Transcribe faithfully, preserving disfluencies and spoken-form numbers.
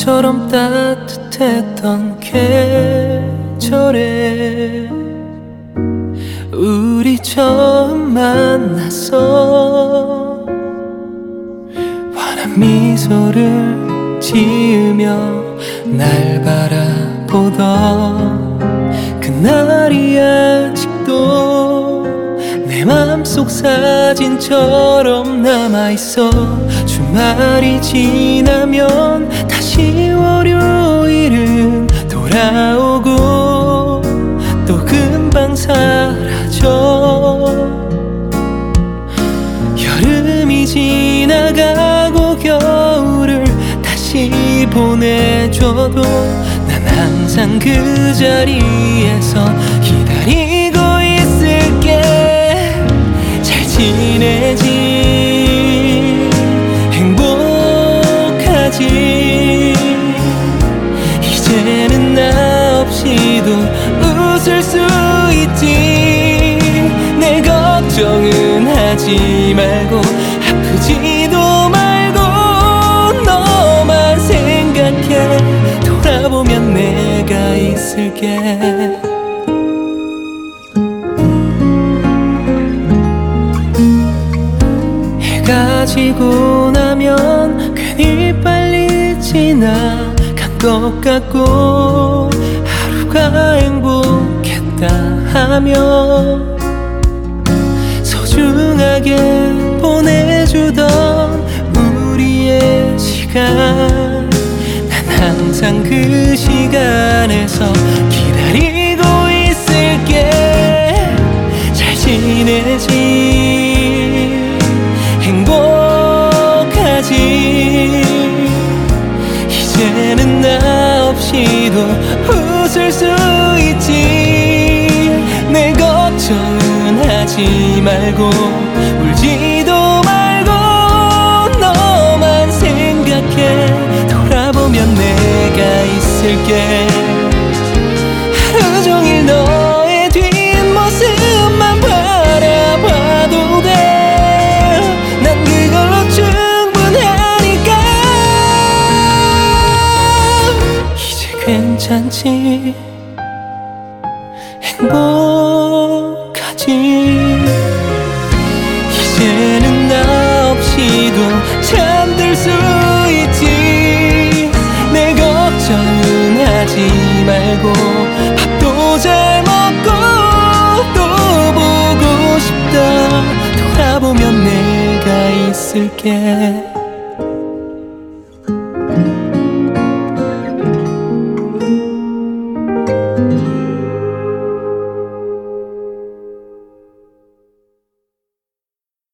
봄처럼 따뜻했던 계절에 우리 처음 만났어. 환한 미소를 지으며 날 바라보던 그날이 아직도 내 맘속 사진처럼 남아있어. 주말이 지나면 다시 월요일은 돌아오고 또 금방 사라져. 여름이 지나가고 겨울을 다시 보내줘도 난 항상 그 자리에서 기다리고 있을게. 잘 지내지? 행복하지? 이제는 나 없이도 웃을 수 있지. 내 걱정은 하지 말고 아프지도 말고 너만 생각해. 돌아보면 내가 있을게. 해가 지고 나면 괜히 빨리 지나간 것 같고 하루가 행복했다 하며 소중하게 보내주던 우리의 시간. 난 항상 그 시간에서 기다리고 있을게. 잘 지내지? 행복하지? 이제는 나 없이도 웃을 수 있지. 내 걱정은 하지 말고 울지도 말고 너만 생각해. 돌아보면 내가 있을게. 하루 종일 너의 뒷모습만 바라봐도 돼. 난 그걸로 충분하니까. 이제 괜찮지? 행복하지? 이제는 나 없이도 잠들 수 있지. 내 걱정은 하지 말고 밥도 잘 먹고 또 보고 싶다. 돌아보면 내가 있을게.